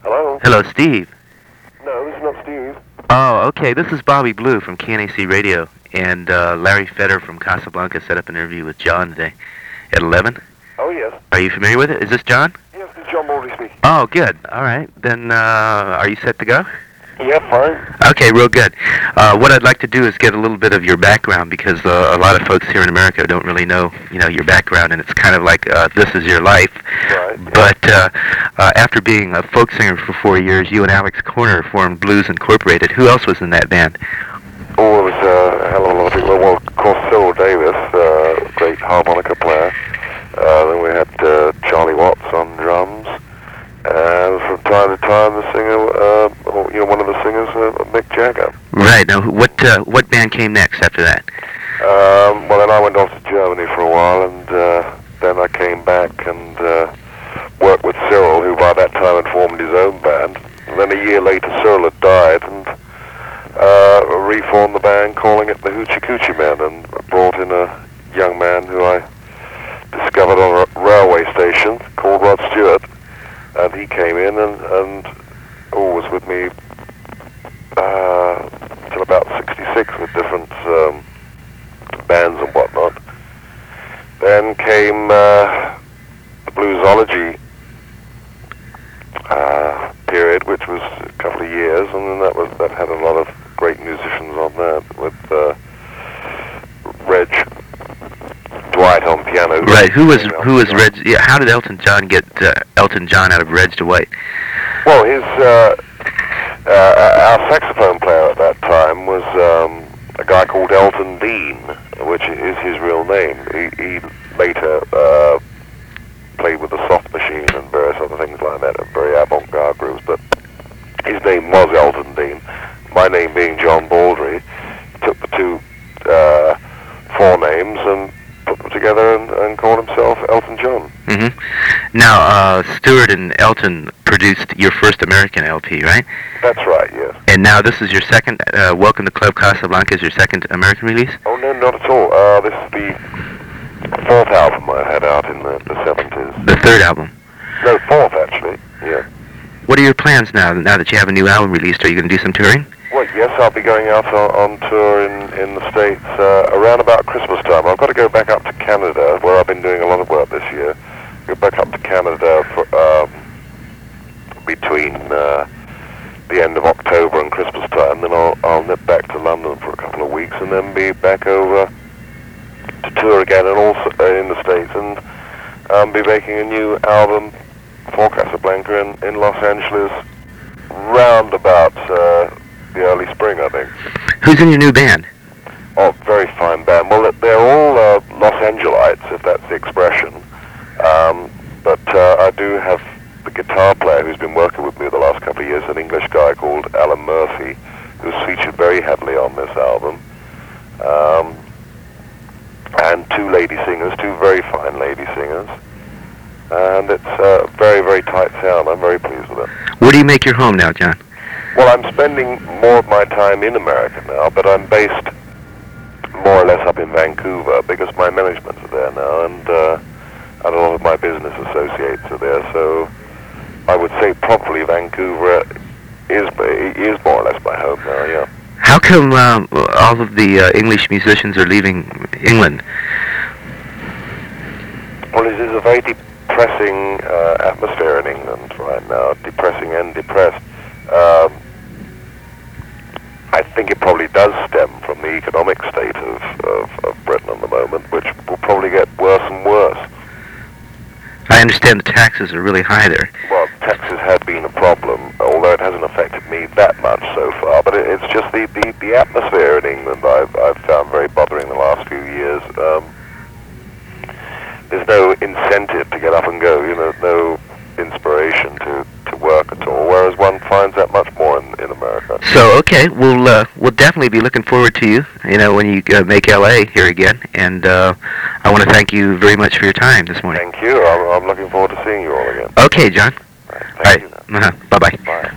Hello? Hello, Steve. No, this is not Steve. Oh, okay. This is Bobby Blue from KNAC Radio, and Larry Fetter from Casablanca set up an interview with John today at 11. Oh, yes. Are you familiar with it? Is this John? Yes, this is John Baldry speaking. Oh, good. All right. Then, are you set to go? Yeah, fine. Okay, real good. What I'd like to do is get a little bit of your background, because a lot of folks here in America don't really know, your background, and it's kind of like this is your life. Right. But after being a folk singer for 4 years, you and Alex Corner formed Blues Incorporated. Who else was in that band? Oh, it was a hell of a lot of people. Well, of course, Cyril Davis, great harmonica player. Then we had Charlie Watts on drums. And from time to time, the singer, one of the singers, Mick Jagger. Right. Now, what band came next after that? Well, then I went off to Germany for a while, and then I came back and worked with Cyril, who by that time had formed his own band. And then a year later, Cyril had died, and reformed the band, calling it the Hoochie Coochie Men, and brought in a young man who I discovered on a railway station called Rod Stewart. And he came in and was with me till about 66 with different bands and whatnot. Then came the Bluesology period, which was a couple of years, and then that had a lot of great musicians on that, with Reg Dwight on piano. Right. Who was Reg? Yeah, how did Elton John get Elton John out of Reg Dwight? Well, our saxophone player at that time was a guy called Elton Dean, which is his real name. He later played with the Soft Machine and various other things like that, and very avant-garde groups, but his name was Elton Dean. My name being John Baldry, he took the two forenames and put them together and called himself Elton John. Mm-hmm. Now, Stewart and Elton produced your first American LP, right? That's right, yes. And now this is your second, Welcome to Club Casablanca is your second American release? Oh, no, not at all. This is the fourth album I had out in the 70s. The third album? No, fourth, actually, yeah. What are your plans now that you have a new album released? Are you going to do some touring? Well, yes, I'll be going out on tour in the States around about Christmas time. I've got to go back up to Canada, where I've been doing a lot of work this year. Go back up to Canada for, between the end of October and Christmas time. Then I'll nip back to London for a couple of weeks, and then be back over to tour again, and also in the States, and be making a new album for Casablanca in Los Angeles round about the early spring, I think. Who's in your new band? Oh, very fine band. Well, they're all Los Angelites, if that's the expression. But I do have the guitar player who's been working with me the last couple of years, an English guy called Alan Murphy, who's featured very heavily on this album. And two lady singers, two very fine lady singers. And it's a very, very tight sound. I'm very pleased with it. Where do you make your home now, John? Well, I'm spending more of my time in America now, but I'm based more or less up in Vancouver because my managements are there now, and a lot of my business associates are there. So I would say probably Vancouver is more or less my home now. Yeah. How come all of the English musicians are leaving England? Well, it is a very depressing atmosphere in England right now, depressing and depressed. I think it probably does stem from the economic state of Britain at the moment, which will probably get worse and worse. I understand the taxes are really high there. Well, taxes have been a problem, although it hasn't affected me that much so far, but it's just the atmosphere in England I've found very bothering the last few years. There's no incentive to get up and go, no inspiration to work at all, whereas one finds that much more in America. So, okay, we'll definitely be looking forward to you, when you make LA here again, and I want to thank you very much for your time this morning. Thank you. I'm looking forward to seeing you all again. Okay, John. All right. Thank you. Bye-bye. Bye.